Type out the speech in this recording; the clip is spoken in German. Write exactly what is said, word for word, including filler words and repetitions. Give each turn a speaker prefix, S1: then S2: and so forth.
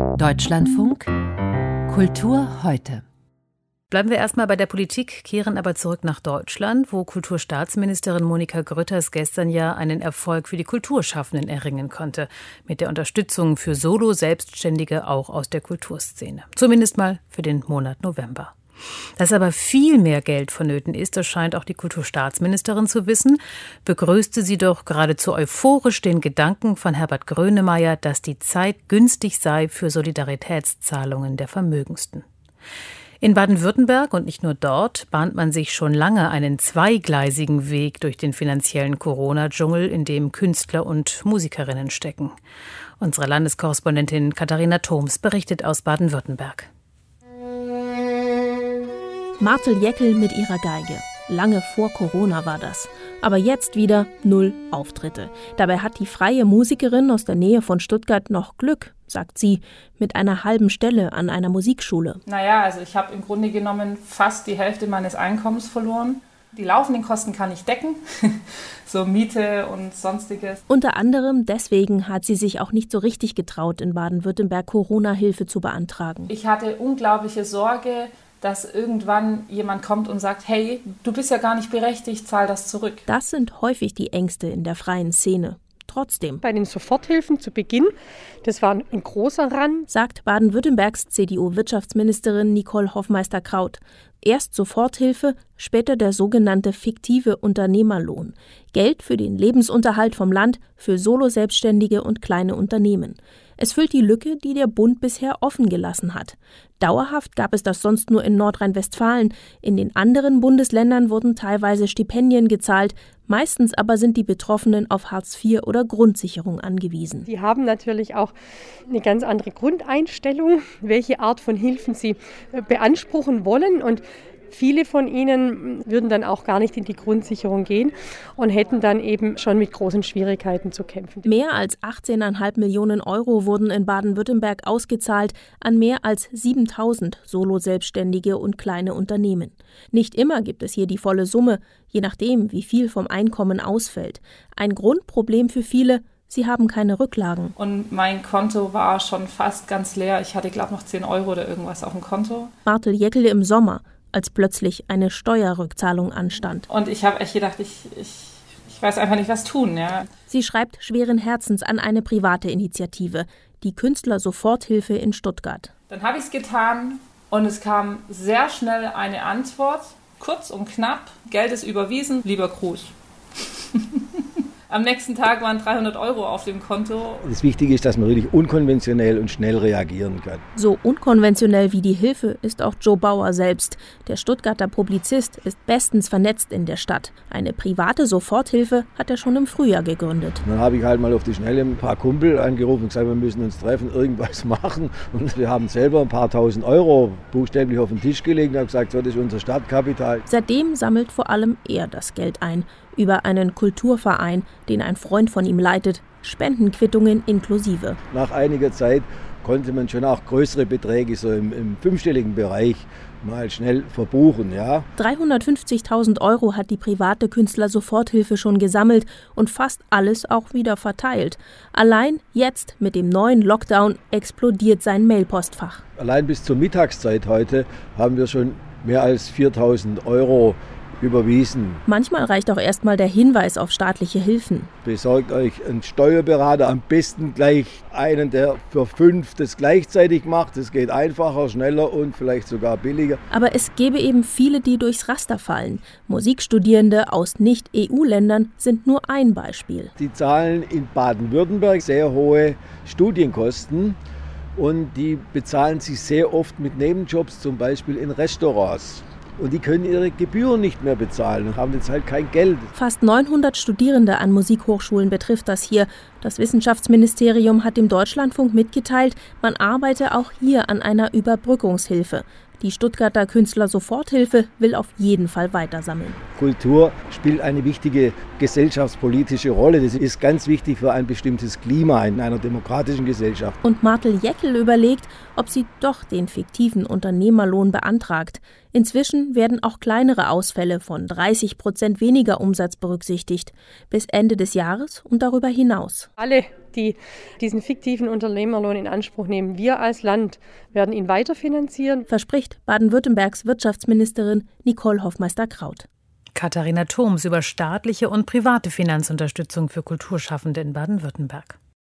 S1: Deutschlandfunk Kultur heute.
S2: Bleiben wir erstmal bei der Politik, kehren aber zurück nach Deutschland, wo Kulturstaatsministerin Monika Grütters gestern ja einen Erfolg für die Kulturschaffenden erringen konnte. Mit der Unterstützung für Solo-Selbstständige auch aus der Kulturszene. Zumindest mal für den Monat November. Dass aber viel mehr Geld vonnöten ist, das scheint auch die Kulturstaatsministerin zu wissen, begrüßte sie doch geradezu euphorisch den Gedanken von Herbert Grönemeyer, dass die Zeit günstig sei für Solidaritätszahlungen der Vermögendsten. In Baden-Württemberg und nicht nur dort bahnt man sich schon lange einen zweigleisigen Weg durch den finanziellen Corona-Dschungel, in dem Künstler und Musikerinnen stecken. Unsere Landeskorrespondentin Katharina Thoms berichtet aus Baden-Württemberg.
S3: Martel Jäckel mit ihrer Geige. Lange vor Corona war das. Aber jetzt wieder null Auftritte. Dabei hat die freie Musikerin aus der Nähe von Stuttgart noch Glück, sagt sie, mit einer halben Stelle an einer Musikschule.
S4: Naja, also ich habe im Grunde genommen fast die Hälfte meines Einkommens verloren. Die laufenden Kosten kann ich decken, so Miete und Sonstiges.
S3: Unter anderem deswegen hat sie sich auch nicht so richtig getraut, in Baden-Württemberg Corona-Hilfe zu beantragen.
S4: Ich hatte unglaubliche Sorge, dass irgendwann jemand kommt und sagt, hey, du bist ja gar nicht berechtigt, zahl das zurück.
S3: Das sind häufig die Ängste in der freien Szene. Trotzdem.
S5: Bei den Soforthilfen zu Beginn, das war ein großer Run,
S3: sagt Baden-Württembergs C D U-Wirtschaftsministerin Nicole Hoffmeister-Kraut. Erst Soforthilfe, später der sogenannte fiktive Unternehmerlohn. Geld für den Lebensunterhalt vom Land, für Solo-Selbstständige und kleine Unternehmen. Es füllt die Lücke, die der Bund bisher offen gelassen hat. Dauerhaft gab es das sonst nur in Nordrhein-Westfalen. In den anderen Bundesländern wurden teilweise Stipendien gezahlt. Meistens aber sind die Betroffenen auf Hartz vier oder Grundsicherung angewiesen.
S5: Die haben natürlich auch eine ganz andere Grundeinstellung, welche Art von Hilfen sie beanspruchen wollen. Und viele von ihnen würden dann auch gar nicht in die Grundsicherung gehen und hätten dann eben schon mit großen Schwierigkeiten zu kämpfen.
S3: Mehr als achtzehn Komma fünf Millionen Euro wurden in Baden-Württemberg ausgezahlt an mehr als siebentausend Solo-Selbstständige und kleine Unternehmen. Nicht immer gibt es hier die volle Summe, je nachdem, wie viel vom Einkommen ausfällt. Ein Grundproblem für viele: sie haben keine Rücklagen.
S4: Und mein Konto war schon fast ganz leer. Ich hatte, glaube ich, noch zehn Euro oder irgendwas auf dem Konto.
S3: Martel Jäckel im Sommer, als plötzlich eine Steuerrückzahlung anstand.
S4: Und ich habe echt gedacht, ich, ich, ich weiß einfach nicht, was tun. Ja.
S3: Sie schreibt schweren Herzens an eine private Initiative, die Künstler-Soforthilfe in Stuttgart.
S4: Dann habe ich es getan und es kam sehr schnell eine Antwort, kurz und knapp: Geld ist überwiesen, lieber Gruß. Am nächsten Tag waren dreihundert Euro auf dem Konto.
S6: Das Wichtige ist, dass man wirklich unkonventionell und schnell reagieren kann.
S3: So unkonventionell wie die Hilfe ist auch Joe Bauer selbst. Der Stuttgarter Publizist ist bestens vernetzt in der Stadt. Eine private Soforthilfe hat er schon im Frühjahr gegründet.
S6: Dann habe ich halt mal auf die Schnelle ein paar Kumpel angerufen und gesagt, wir müssen uns treffen, irgendwas machen. Und wir haben selber ein paar tausend Euro buchstäblich auf den Tisch gelegt und haben gesagt, so, das ist unser Startkapital.
S3: Seitdem sammelt vor allem er das Geld ein. Über einen Kulturverein, den ein Freund von ihm leitet, Spendenquittungen inklusive.
S6: Nach einiger Zeit konnte man schon auch größere Beträge so im, im fünfstelligen Bereich mal schnell verbuchen. Ja.
S3: dreihundertfünfzigtausend Euro hat die private Künstler-Soforthilfe schon gesammelt und fast alles auch wieder verteilt. Allein jetzt mit dem neuen Lockdown explodiert sein Mailpostfach.
S6: Allein bis zur Mittagszeit heute haben wir schon mehr als viertausend Euro überwiesen.
S3: Manchmal reicht auch erstmal der Hinweis auf staatliche Hilfen.
S6: Besorgt euch einen Steuerberater, am besten gleich einen, der für fünf das gleichzeitig macht. Das geht einfacher, schneller und vielleicht sogar billiger.
S3: Aber es gäbe eben viele, die durchs Raster fallen. Musikstudierende aus Nicht-E U-Ländern sind nur ein Beispiel.
S6: Die zahlen in Baden-Württemberg sehr hohe Studienkosten und die bezahlen sich sehr oft mit Nebenjobs, zum Beispiel in Restaurants. Und die können ihre Gebühren nicht mehr bezahlen und haben jetzt halt kein Geld.
S3: Fast neunhundert Studierende an Musikhochschulen betrifft das hier. Das Wissenschaftsministerium hat dem Deutschlandfunk mitgeteilt, man arbeite auch hier an einer Überbrückungshilfe. Die Stuttgarter Künstler-Soforthilfe will auf jeden Fall weitersammeln.
S6: Kultur spielt eine wichtige gesellschaftspolitische Rolle. Das ist ganz wichtig für ein bestimmtes Klima in einer demokratischen Gesellschaft.
S3: Und Martel Jäckel überlegt, ob sie doch den fiktiven Unternehmerlohn beantragt. Inzwischen werden auch kleinere Ausfälle von dreißig Prozent weniger Umsatz berücksichtigt. Bis Ende des Jahres und darüber hinaus.
S5: Alle die diesen fiktiven Unternehmerlohn in Anspruch nehmen. Wir als Land werden ihn weiterfinanzieren,
S3: verspricht Baden-Württembergs Wirtschaftsministerin Nicole Hofmeister-Kraut.
S2: Katharina Thoms über staatliche und private Finanzunterstützung für Kulturschaffende in Baden-Württemberg.